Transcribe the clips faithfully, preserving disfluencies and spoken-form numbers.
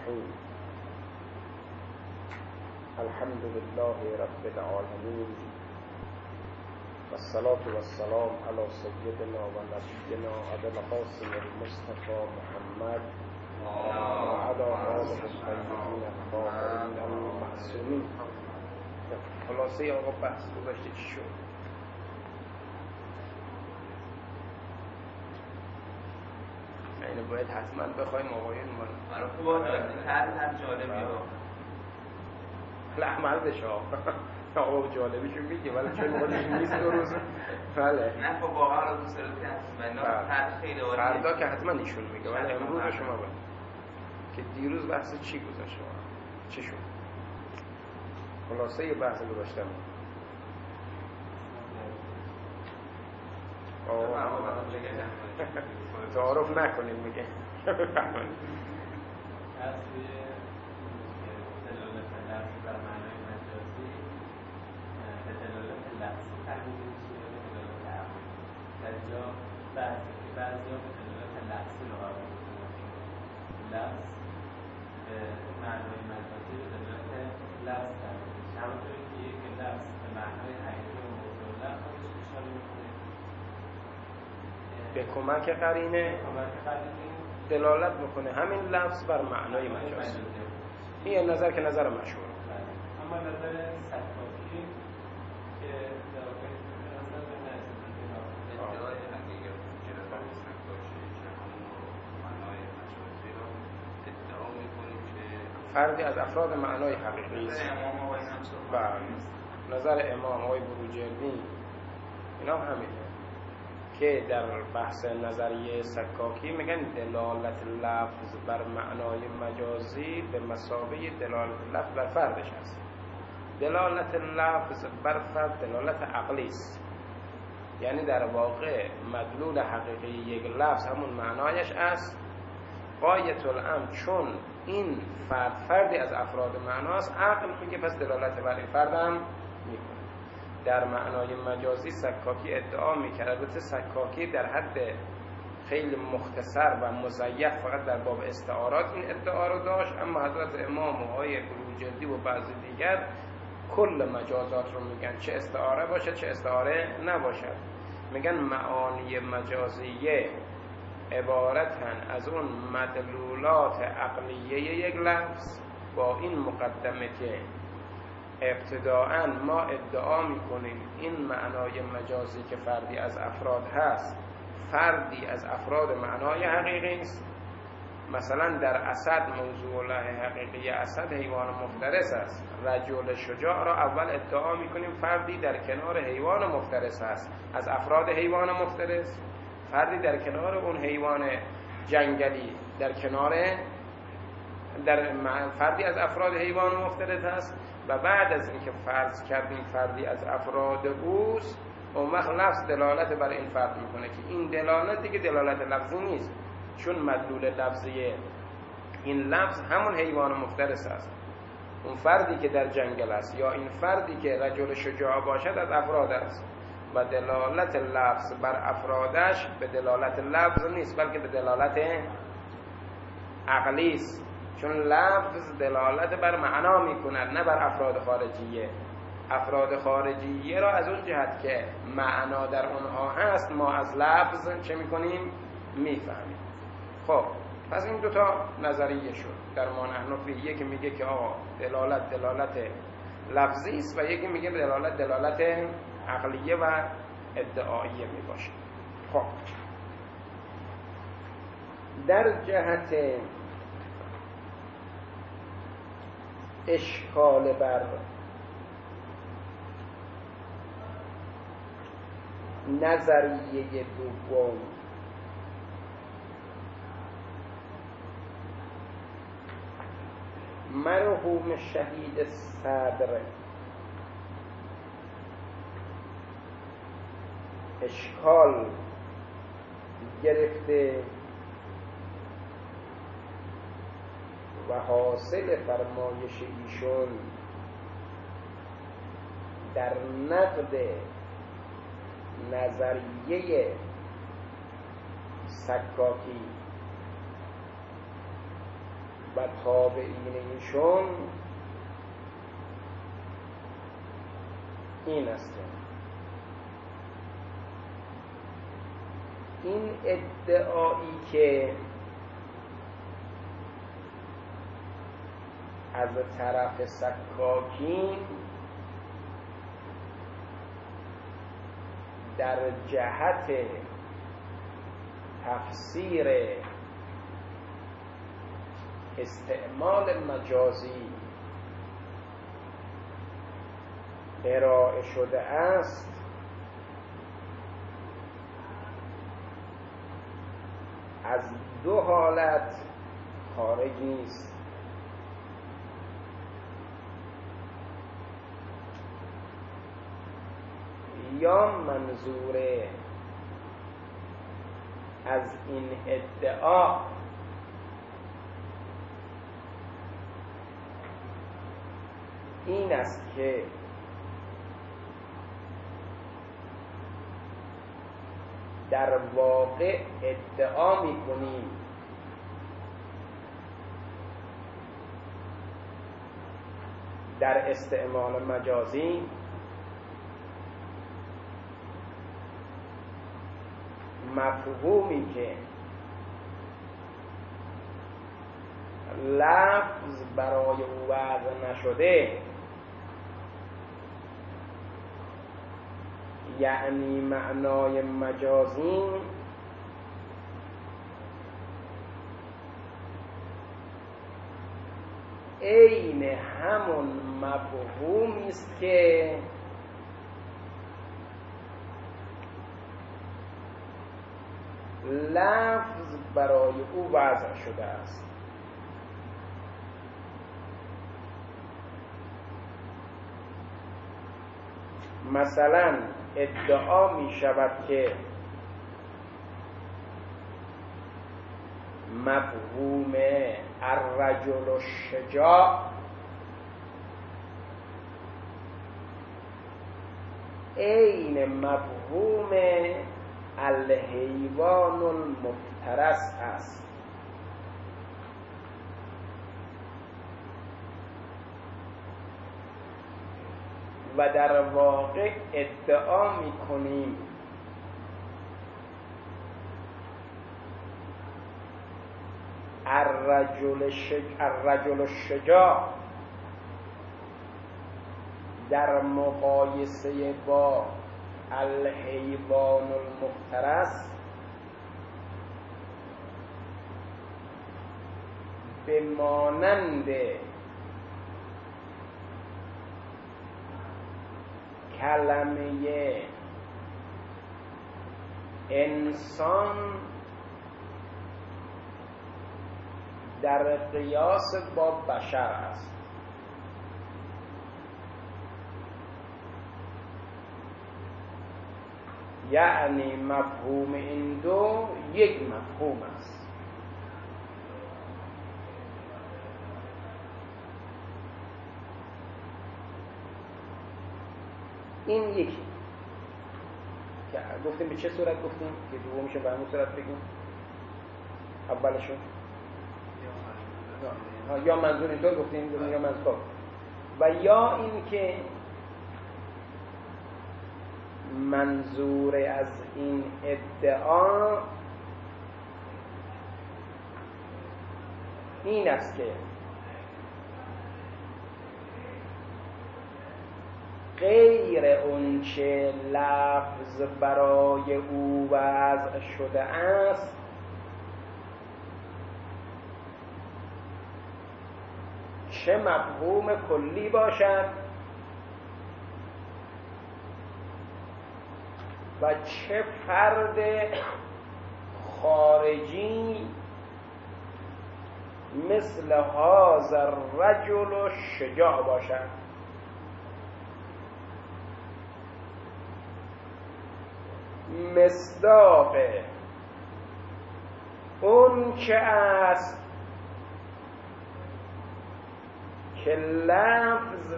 الرحیم. الحمد لله رب العالمین و الصلاة و السلام علی سیدنا و نبینا ابی القاسم المصطفى محمد و علی آله الطیبین الطاهرین المعصومین. خلاصه آقا بحث گذشته چی شد؟ اینو باید حتما بخوایم آقایون ما برای خوب آدم هر هر جالبی ها لحمل بشه آقا جالبیشو میگه ولی چون خودش نیست دو روز بله نه خب واقعا رو دوست دارم که حتما هر خیلی عالی فردا که حتما ایشون میگه ولی امروز به شما باید که دیروز بحث چی گذاشت چی شد؟ خلاصه بحث گذاشتم تعارف نکنیم میگه اصلی دلالت لفظی بر معنای مجازی به دلالت لفظی تحمیل میشه به دلالت عقلی. در جا بعضی که بعضی ها به دلالت لفظی رو قابل میکنن، لفظ به معنای مجازی به دلالت لفظ تحمیل میشه. همونطوری که یک لفظ به معنای حقیقی و موضوع لفظ خودش اشاره میکنه به کمک قرینه دلالت بکنه همین لفظ بر معنای مجازی. این نظر که نظر مشهور. اما نظر سکاکی که در واقع نظر به نظر ادعای حقیقی جلوه سکاشی که همون معنای مجازی رو ادعا میکنیم که فردی از افراد معنای حقیقی است. نظر امام آقای هم صحبت بله نظر امام آقای بروجردی اینا همینه که در بحث نظریه سکاکی میگن دلالت لفظ بر معنای مجازی به مثابه دلالت لفظ بر فردش است. دلالت لفظ بر فرد دلالت عقلی است، یعنی در واقع مدلول حقیقی یک لفظ همون معنایش است. غایت الامر چون این فرد فردی از افراد معناست، عقل میگه پس دلالت بر این فردم میکنه. در معنای مجازی سکاکی ادعا میکرد، البته سکاکی در حد خیلی مختصر و مزیف فقط در باب استعارات این ادعا رو داشت، اما حضرت امام و آقای بروجردی و بعضی دیگر کل مجازات رو میگن، چه استعاره باشه چه استعاره نباشد. میگن معانی مجازیه عبارتن از اون مدلولات عقلیه یک لفظ با این مقدمه که ابتداءً ما ادعا میکنیم این معنای مجازی که فردی از افراد هست فردی از افراد معنای حقیقی است. مثلا در اسد موضوع الله حقیقی اسد حیوان مفترس است، رجل شجاع را اول ادعا میکنیم فردی در کنار حیوان مفترس است از افراد حیوان مفترس، فردی در کنار اون حیوان جنگلی در کنار در فردی از افراد حیوان مفترس است. و بعد از اینکه فرض کردیم فردی از افراد اوست، اون وقت لفظ دلالت بر این فرد میکنه که این دلالت دیگه دلالت لفظی نیست، چون مدلول لفظی این لفظ همون حیوان مفترس است، اون فردی که در جنگل است یا این فردی که رجل شجاع باشد از افراد است. و دلالت لفظ بر افرادش به دلالت لفظ نیست بلکه به دلالت عقلی است، چون لفظ دلالت بر معنا میکند نه بر افراد خارجیه. افراد خارجیه را از اون جهت که معنا در اونها هست ما از لفظ چه میکنیم؟ میفهمیم. خب پس این دوتا نظریه شد در ما نحن فی. یکی میگه که آقا دلالت دلالت لفظی است و یکی میگه دلالت دلالت عقلیه و ادعاییه میباشه. خب در جهت اشکال بر نظریه دوم مرحوم شهید صدر اشکال گرفته و حاصل فرمایش ایشون در نقد نظریه سکاکی و تابعین ایشون این است. این ادعایی که از طرف سکاکین در جهت تفسیر استعمال مجازی ارائه شده است، از دو حالت خارج نیست. یا منظور از این ادعا این است که در واقع ادعا می‌کنیم در استعمال مجازی مفهومی که لفظ برای او وضع نشده، یعنی معنای مجازی، عین همون مفهومی است که لفظ برای او وضع شده است. مثلا ادعا می شود که مفهوم الرجل الشجاع عین مفهوم الحیوان المفترس است. و در واقع ادعا می کنیم الرجل شج... الرجل الشجاع در مقایسه با الحیوان المفترس به مانند کلمه انسان در قیاس با بشر است. یعنی مفهوم این دو یک مفهوم است. این یکی که گفتیم به چه صورت گفتیم که دومشو به همون صورت بگیم. اولشو یا منظور اینطور گفتیم یا منظور و یا این که منظور از این ادعا این است که غیر اونچه لفظ برای او وضع شده است چه مفهوم کلی باشد و چه فرد خارجی مثل هذا الرجل شجاع باشد. مصداق اون چه است که لفظ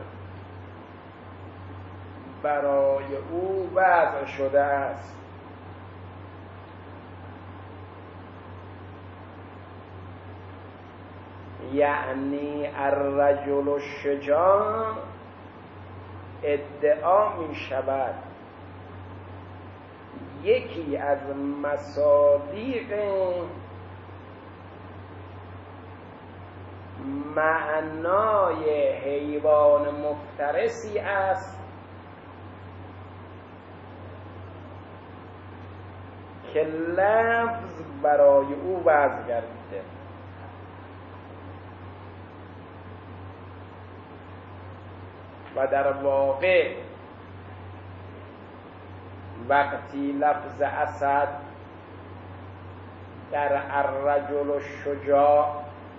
برای او وضع شده است. یعنی الرجل الشجاع ادعا می شود یکی از مصادیق معنای حیوان مفترسی است که لفظ برای او وضع گردیده. و در واقع وقتی لفظ اسد در الرجل الشجاع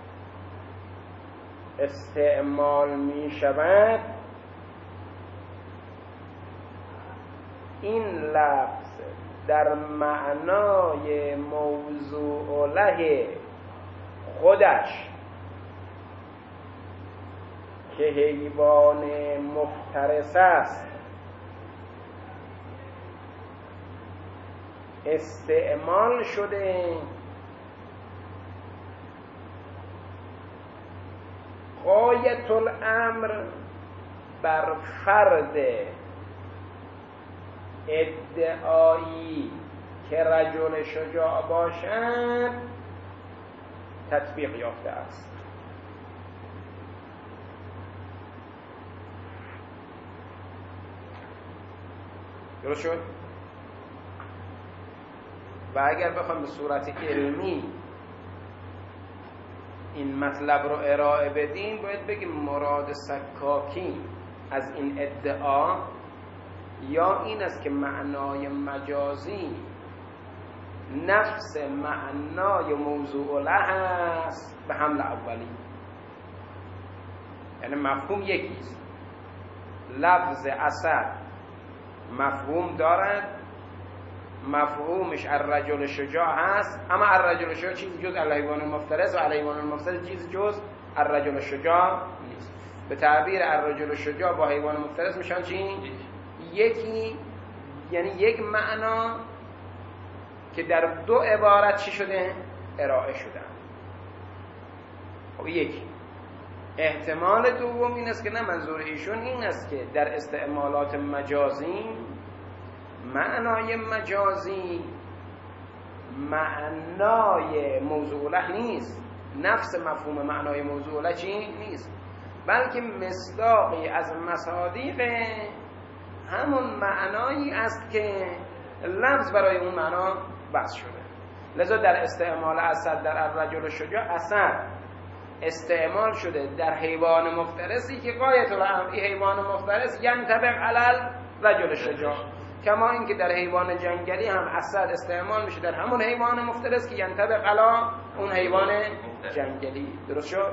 استعمال می شود، این لفظ در معنای موضوع له خودش که حیوان مفترس است استعمال شده، غایت الامر بر فرد ادعایی که رجل شجاع باشد تطبیق یافته است. درست شد؟ و اگر بخوام به صورت علمی این مطلب رو ارائه بدیم باید بگیم مراد سکاکی از این ادعا یا این است که معنای مجازی نفس معنای موضوع له است به حمل اولی، یعنی مفهوم یکیست. لفظ اسد مفهوم دارد، مفهومش الرجل شجاع هست، اما الرجل شجاع چیز جز الحیوان المفترس و الحیوان المفترس چیز جز الرجل شجاع نیست. به تعبیر الرجل شجاع با حیوان مفترس میشن چی؟ یکی، یعنی یک معنا که در دو عبارت چی شده؟ ارائه شدن. خب یکی. احتمال دوم این است که نه، منظور ایشون این است که در استعمالات مجازی معنای مجازی معنای موضوع له نیست، نفس مفهوم معنای موضوع له چی نیست، بلکه مصداقی از مصادیق همون معنایی است که لفظ برای اون معنا بس شده. لذا در استعمال اسد در الرجل شجاع، اسد استعمال شده در حیوان مفترسی که غایت الامر حیوان مفترس ینطبق علی الرجل شجاع، کما اینکه در حیوان جنگلی هم اسد استعمال میشه در همون حیوان مفترس که ینطبق علی اون حیوان جنگلی. درست شد؟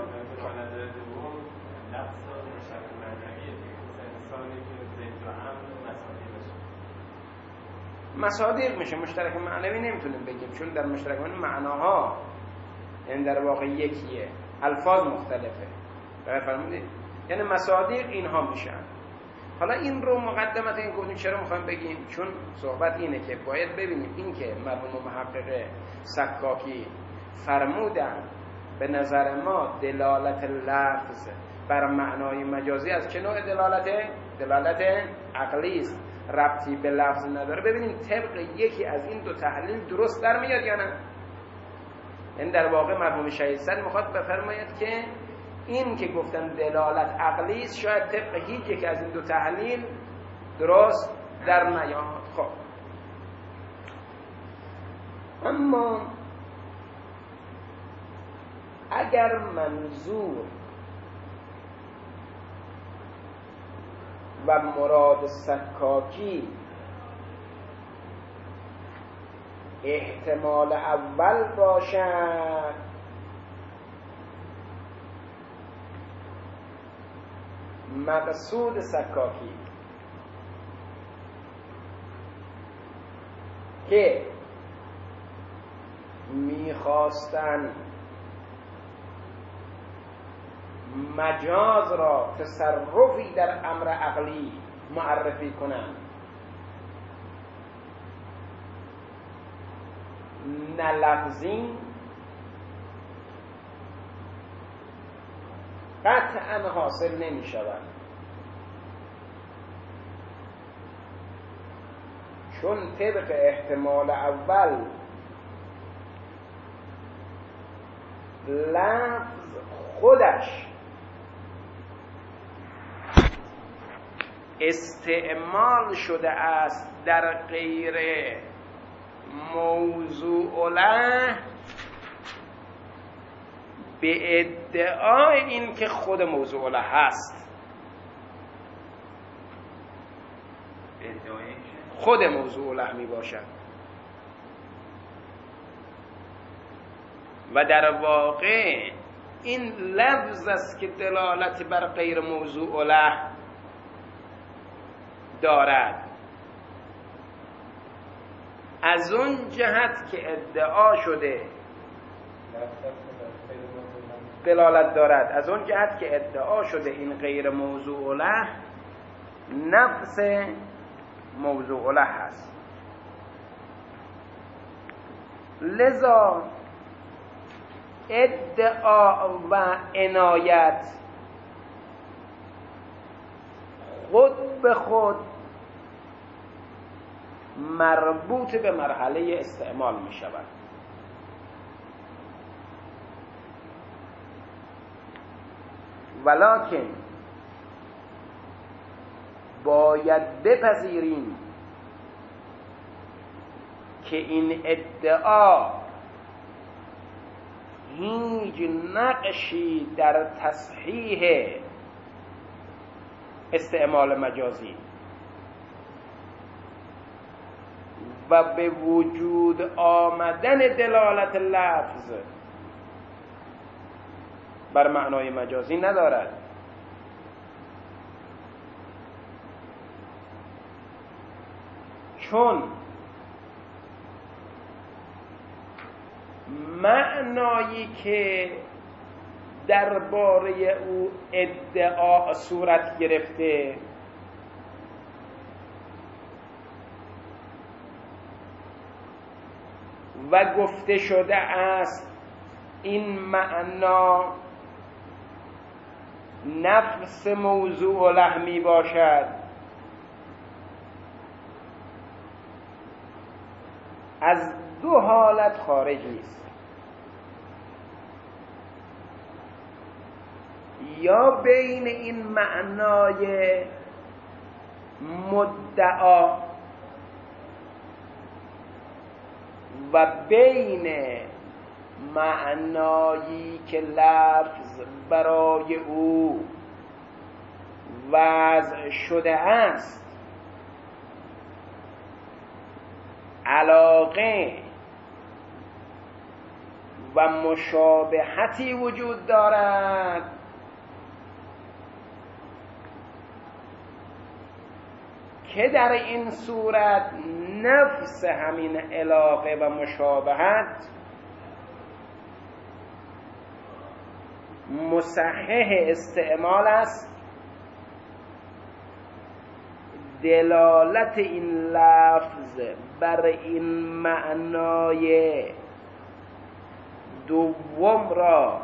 مصادیق میشه، مشترک معنوی نمیتونیم بگیم، چون در مشترک معنوی معناها این در واقع یکیه، الفاظ مختلفه. فرمودید؟ یعنی مصادیق اینها میشن. حالا این رو مقدمت این گفتیم چرا میخوایم بگیم؟ چون صحبت اینه که باید ببینیم این که مرحوم محقق سکاکی فرمودن به نظر ما دلالت لفظ بر معنای مجازی از چه نوع دلالت؟ دلالت عقلی است، ربطی به لفظ نداره. ببینیم طبق یکی از این دو تحلیل درست در میاد یا نه. این در واقع مرحوم شهید صدر میخواد بفرماید که این که گفتن دلالت عقلی است شاید طبق هیچ یک از این دو تحلیل درست در نیاد. خب اما اگر منظور و مراد سکاکی احتمال اول باشد، مقصود سکاکی که میخواستن مجاز را تصرفی در امر عقلی معرفی کنند، نه لفظی قطعا حاصل نمی شود، چون طبق احتمال اول لفظ خودش استعمال شده است در غیر موضوع له به ادعای این که خود موضوع له هست. خود موضوع له می باشد و در واقع این لفظ است که دلالت بر غیر موضوع له دارد، از اون جهت که ادعا شده دلالت دارد، از اون جهت که ادعا شده این غیر موضوع له نفس موضوع له هست. لذا ادعا و عنایت خود به خود مربوط به مرحله استعمال می شود. ولکن باید بپذیریم که این ادعا هیچ نقشی در تصحیح استعمال مجازی و به وجود آمدن دلالت لفظ بر معنای مجازی ندارد. چون معنایی که درباره او ادعا صورت گرفته و گفته شده است این معنا نفس موضوع له می باشد، از دو حالت خارج نیست. یا بین این معنای مدعا و بین معنایی که لفظ برای او وضع شده است علاقه و مشابهتی وجود دارد که در این صورت نفس همین علاقه و مشابهت مصحح استعمال است، دلالت این لفظ بر این معنای دوم را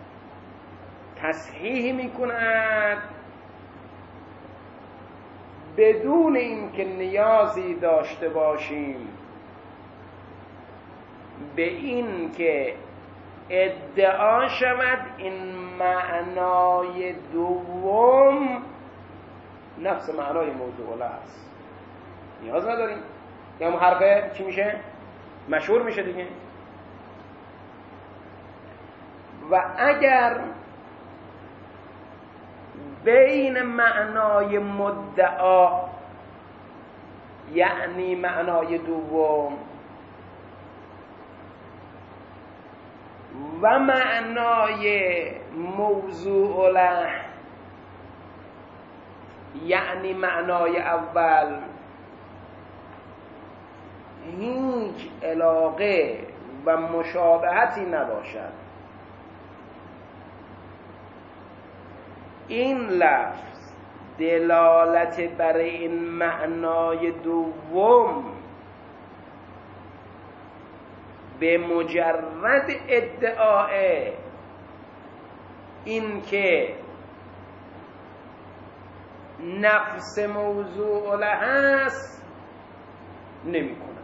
تصحیح می کند بدون اینکه نیازی داشته باشیم به این که ادعا شود این معنای دوم نفس معنای موضوع له است. نیاز نداریم. یا اون حرفه چی میشه؟ مشهور میشه دیگه. و اگر بین معنای مدعا یعنی معنای دوم و معنای موضوع له یعنی معنای اول هیچ علاقه و مشابهتی نباشد، این لفظ دلالت بر این معنای دوم به مجرد ادعای این که نفس موضوع له هست نمی کنن.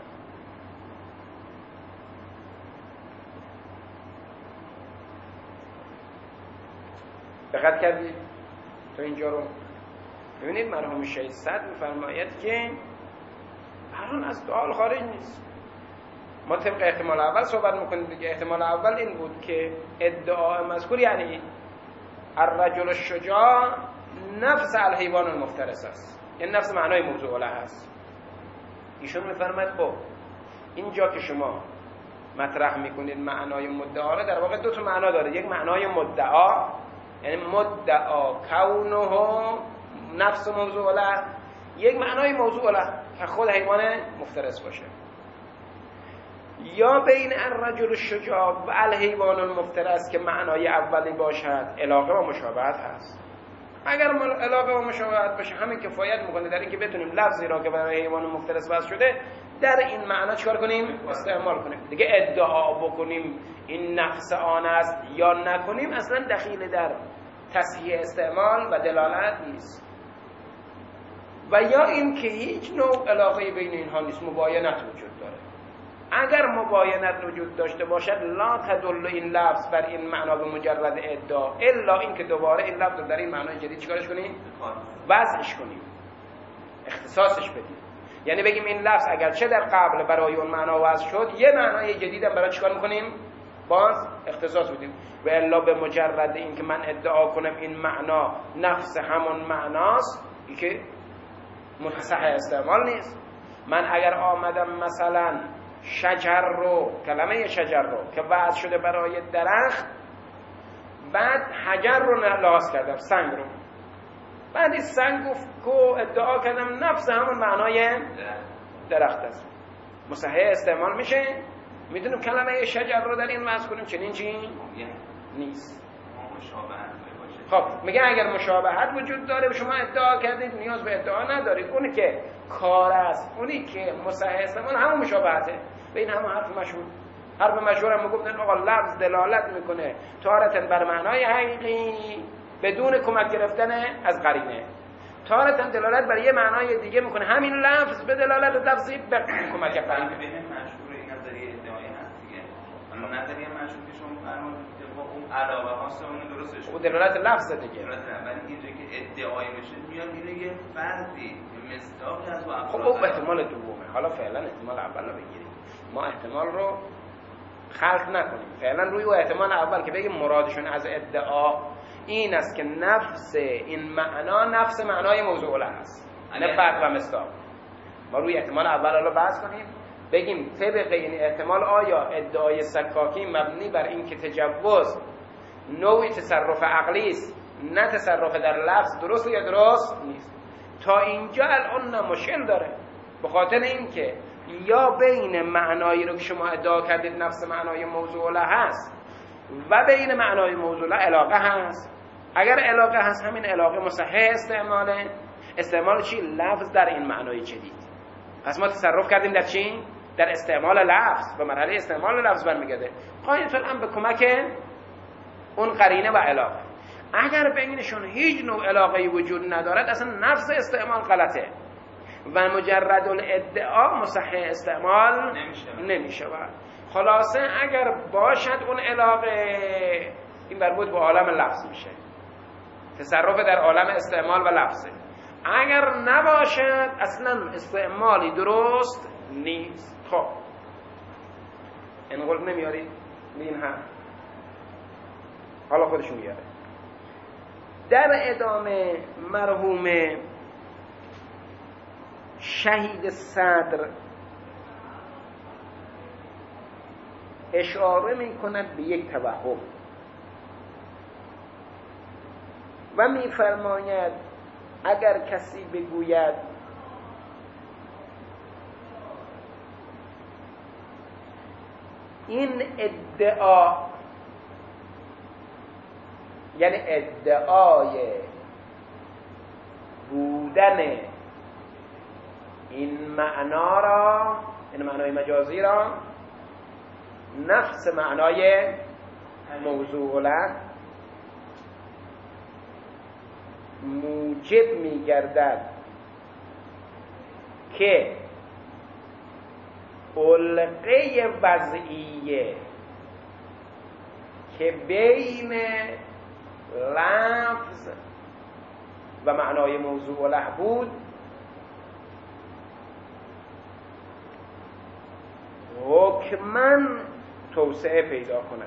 دقت کردید تو اینجا رو ببینید مرحوم شیخ صدر می‌فرماید که الان از سوال خارج نیست. ما طبق احتمال اول صحبت میکنیم دیگه. احتمال اول این بود که ادعای مذکور یعنی الرجل الشجاع نفس الحیوان المفترس است، یعنی نفس معنای موضوع له است. ایشون میفرماید خب اینجا که شما مطرح میکنید معنای مدعا رو، در واقع دو تا معنا داره. یک معنای مدعا یعنی مدعا کونه نفس موضوع له، یک معنای موضوع له که خود حیوان مفترس باشه. یا بین الرجل الشجاع و الحیوان المفترس که معنای اولی باشد علاقه و مشابهت هست. اگر علاقه و مشابهت باشه همین کفایت میکنه در اینکه بتونیم لفظی را که برای حیوان مفترس وضع شده در این معنا چیکار کنیم؟ استعمال کنیم. دیگه ادعا بکنیم این نفس آن است یا نکنیم اصلا دخیل در تصحیح استعمال و دلالت نیست. و یا این که هیچ نوع علاقه بین اینها نیست، مباینت وجود داره. اگر مباینت وجود داشته باشد لا تدل این لفظ بر این معنا به مجرد ادعا، الا این که دوباره این لفظ در این معنای جدید چیکارش کنیم؟ وضعش کنیم، اختصاصش بدیم. یعنی بگیم این لفظ اگرچه در قبل برای اون معنا وضع شد یه معنای جدید هم برای چیکار میکنیم؟ باز اختصاص بدیم. و الا به مجرد این که من ادعا کنم این معنا نفس همون معناست، این که متصح استعمال نیست. من اگر آمدم مثلا شجر رو، کلمه شجر رو که وضع شده برای درخت، بعد حجر رو لحاظ کردم، سنگ رو، بعد این سنگ کو ادعا کردم نفس همون معنای درخت است، مصحح استعمال میشه. میدونیم کلمه شجر رو در این وضع کنیم چنین چی؟ نیست. خب میگه اگر مشابهت وجود داره شما ادعا کردید نیاز به ادعا ندارید. اونی که کار است، اونی که مصحح استعمال همون مشابهته. به این همون حرف مشهور. حرف مشهور هم میگفتن آقا لفظ دلالت میکنه تارتن بر معنای حقیقی بدون کمک گرفتن از قرینه، تارتن دلالت بر یه معنای دیگه میکنه همین لفظ به دلالت لفظی به کمک قرینه. به مشهور این نظریه ادعایی هست دیگه. اما نظریه مشهور که شما فرمودید که با اون علاوه هاست اون درستش اون دلالت لفظ دیگه. درسته، ولی اینجا که ادعایی بشه میاد اینه یه فردی مصداقی از با خب اون احتمال دومه. حالا فعلا احتمال اول رو بگیریم، ما احتمال رو خلق نکنیم. فعلا روی اون احتمال اول که بگیم مرادشون از ادعا این است که نفس این معنا نفس معنای موضوع له است، نه فرق و مصداق. ما روی احتمال اول رو بحث کنیم، بگیم طبق این احتمال آیا ادعای سکاکی مبنی بر این که تجوز نوعی تصرف عقلی است نه تصرف در لفظ درست یا درست نیست. تا اینجا الان نه مشکل داره، به خاطر اینکه یا بین معنایی رو که شما ادعا کردید نفس معنای موضوع له هست و بین معنای موضوع له علاقه هست. اگر علاقه هست همین علاقه مصحح استعماله. استعمال چی؟ لفظ در این معنای جدید. پس ما تصرف کردیم در چی؟ در استعمال لفظ، به مرحله استعمال لفظ برمیگرده. قاعدتاً هم به کمک اون قرینه و علاقه. اگر بینشون هیچ نوع علاقه‌ای وجود ندارد اصلا نفس استعمال غلطه و مجرد الادعا مصحح استعمال نمیشه. خلاصه اگر باشد اون علاقه این مربوط به عالم لفظ میشه، تصرف در عالم استعمال و لفظه. اگر نباشد اصلا استعمالی درست نیست. خب این قول نمیارید این هم حالا خودشون میاره. در ادامه مرحوم شهید صدر اشاره می کند به یک توهم و می فرماید اگر کسی بگوید این ادعا، یعنی ادعای بودن این معنا را، این معنای مجازی را نفس معنای موضوع له، موجب میگردد که علقه وضعیه که بین لفظ و معنای موضوع و له بود حکماً توسعه پیدا کند.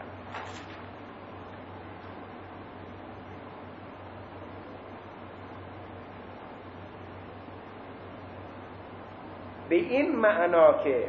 به این معنا که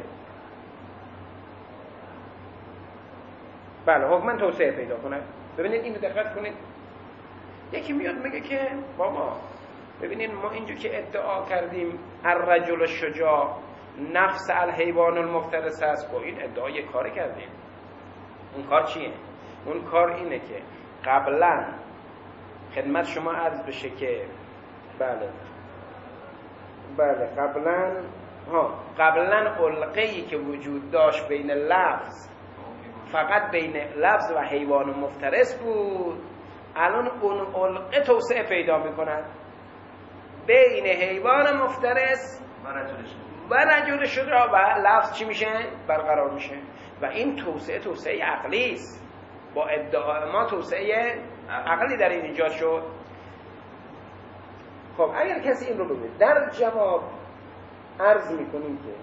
بله حکماً توسعه پیدا کند. ببینید اینو دقت کنید. یکی میاد میگه که بابا ببینید ما اینجا که ادعا کردیم الرجل الشجاع نفس الحیوان المفترس است، با این ادعا یک کاری کردیم. اون کار چیه؟ اون کار اینه که قبلا خدمت شما عرض بشه که بله بله قبلا ها قبلا علقه‌ای که وجود داشت بین لفظ فقط بین لفظ و حیوان مفترس بود، الان اون علقه توسعه پیدا میکند بین حیوان مفترس و رجل شجاع و لفظ چی میشه؟ برقرار میشه. و این توسعه توسعه عقلی است. با ادعای ما توسعه عقلی در این ایجاد شد. خب اگر کسی این رو بگه در جواب عرض میکنیم که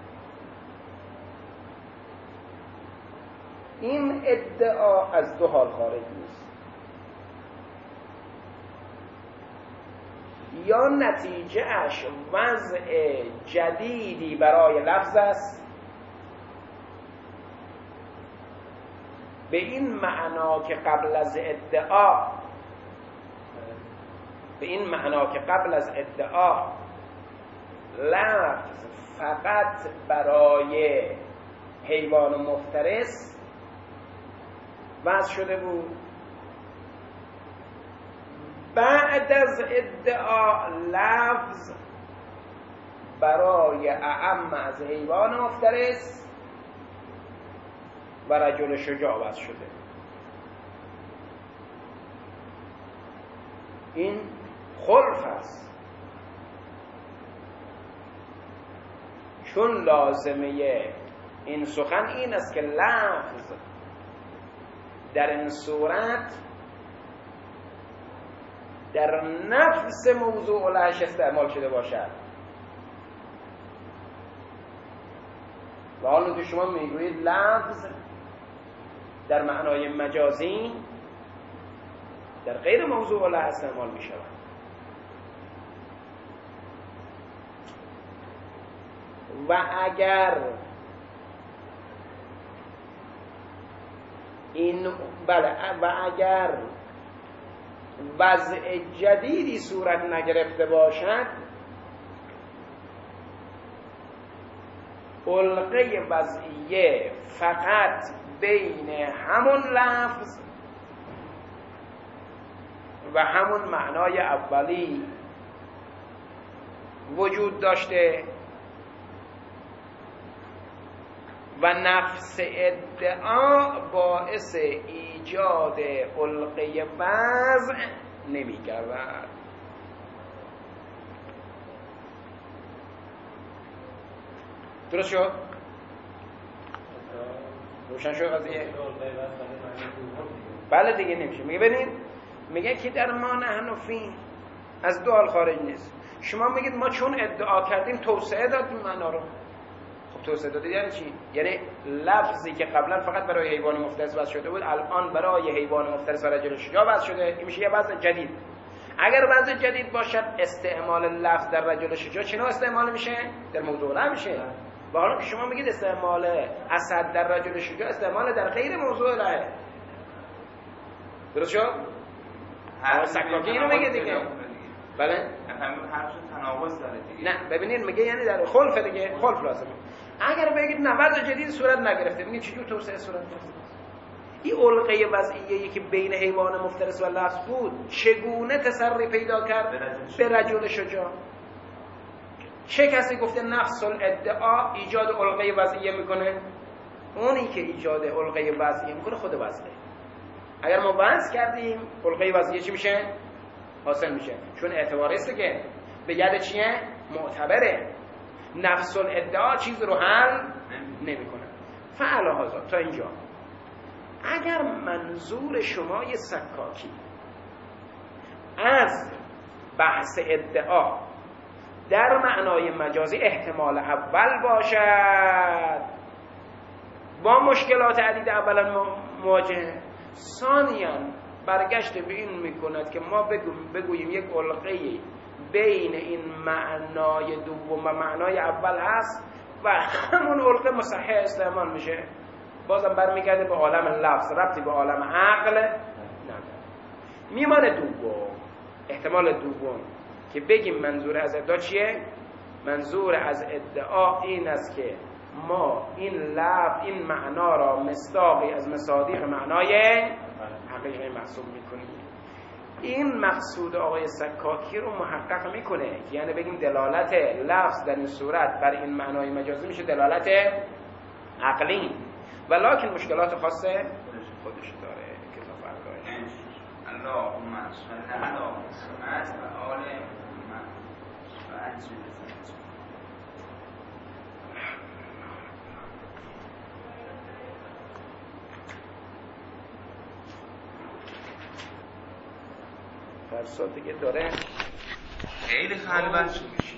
این ادعا از دو حال خارج نیست. یا نتیجه اش وضع جدیدی برای لفظ است، به این معنا که قبل از ادعا به این معنا که قبل از ادعا لفظ فقط برای حیوان مفترس وضع شده بود، بعد از ادعا لفظ برای اعم از حیوان مفترس و رجل شجاع وضع شده. این خلف است، چون لازمه این سخن این است که لفظ در این صورت در نفس موضوع لهش استعمال شده باشد. و حالا که شما میگویید لفظ در معنای مجازی در غیر موضوع له استعمال می شود. و اگر این بله و اگر وضع جدیدی صورت نگرفته باشد، علقه وضعیه فقط بین همون لفظ و همون معنای اولی وجود داشته و نفس ادعا باعث ایجاد علقه وضع نمی گردد. درست شد؟ روشن شد قضیه؟ بله دیگه نمیشه. میگه ببینید میگه که در ما نحن فی از دو حال خارج نیست. شما میگید ما چون ادعا کردیم توسعه دادیم معنا رو. خب توسعه دادید یعنی چی؟ یعنی لفظی که قبلا فقط برای حیوان مفترس وضع شده بود الان برای حیوان مفترس و رجل شجاع وضع شده. این میشه یه وضع جدید. اگر وضع جدید باشد استعمال لفظ در رجل شجاع چنو استعمال میشه؟ در موضوع له میشه. و حالا که شما میگید استعمال اسد در رجل شجاع استعمال در غیر موضوع له. درست شد؟ هر سکاکی اینو میگه دیگه. بله؟ هر چون تناقض داره دیگه. نه ببینید میگه یعنی در خلف دیگه، خلف لازمه. اگر بگید نه وضع جدید صورت نگرفته، میگه چجور توسعه صورت گرفته؟ این علقه وضعیه‌ای که بین حیوان مفترس و لفظ بود چگونه تسری پیدا کرد به رجل شجاع؟ چه کسی گفته نفس الادعا ایجاد علقه وضعیه میکنه؟ اونی که ایجاد علقه وضعیه میکنه خود وضعه. اگر ما بحث کردیم علقه وضعیه چی میشه؟ حاصل میشه، چون اعتباریسته که به ید چیه؟ معتبره. نفس الادعا چیز رو حل نمیکنه. فعلا هذا تا اینجا. اگر منظور شما یه سکاکی از بحث ادعا در معنای مجازی احتمال اول باشد، با مشکلات عدید اولا مواجهه، ثانیاً برگشت به این میکند که ما بگویم, بگوییم یک علقه بین این معنای دوم و معنای اول هست و همون علقه مصحح استعمال میشه، بازم برمیگرده به عالم لفظ، ربطی به عالم عقل نداره. میمانه دوم، احتمال دوم که بگیم منظور از ادعا چیه؟ منظور از ادعا این است که ما این لفظ این معنا را مصداقی از مصادیق معنای حقیقی محسوب میکنیم. این مقصود آقای سکاکی رو محقق میکنه، یعنی بگیم دلالت لفظ در این صورت بر این معنای مجازی میشه دلالت عقلی، ولکن مشکلات خاص خودش داره که تفرقش. اللهم صل علی محمد و آل محمد و عجل فرساد دیگه داره خیلی خلوت